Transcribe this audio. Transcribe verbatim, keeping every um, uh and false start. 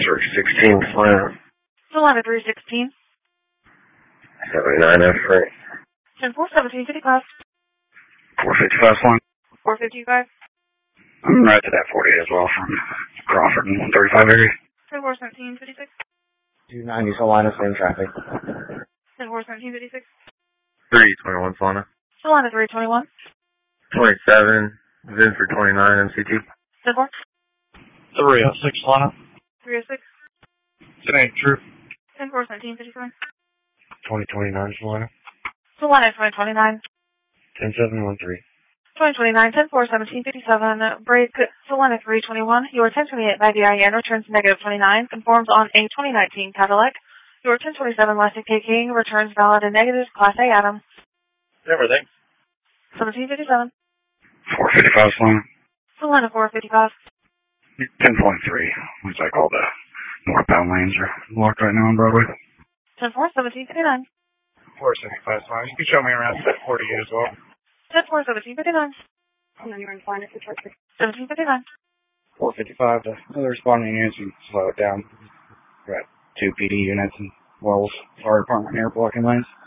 three sixteen, Solana. Solana three sixteen. seventy-nine F three. ten four seventeen fifty-five. four fifty-five, Solana. four fifty-five. I'm right to that forty as well from Crawford and thirty-five area. ten four seventeen fifty-six. two ninety, Solana, same traffic. ten four seventeen fifty-six. three twenty-one, Solana. Solana three twenty-one. twenty-seven, Vin for twenty-nine, M C T. ten four. three oh six, Solana. three oh six. Same, true. ten four seventeen fifty-seven. twenty twenty-nine, Solana. Solana twenty twenty-nine. ten seven one three. twenty twenty-nine, ten four seventeen fifty-seven. Break Solana three twenty-one. Your ten twenty-eight by V I N returns negative twenty-nine. Conforms on a twenty nineteen Cadillac. Your ten twenty-seven Elastic King returns valid and negative Class A Adam. Everything. seventeen fifty-seven. four fifty-five, Solana. Solana four fifty-five. ten point three. Looks like all the northbound lanes are locked right now on Broadway. ten four seventeen fifty-nine. four seventy-five, Solana. You can show me around forty as well. ten four seventeen fifty-nine. And then you're in Solana for short. seventeen fifty-nine. four fifty-five, the other responding units, and slow it down. We're at two P D units and Wells Fire Department air blocking lanes.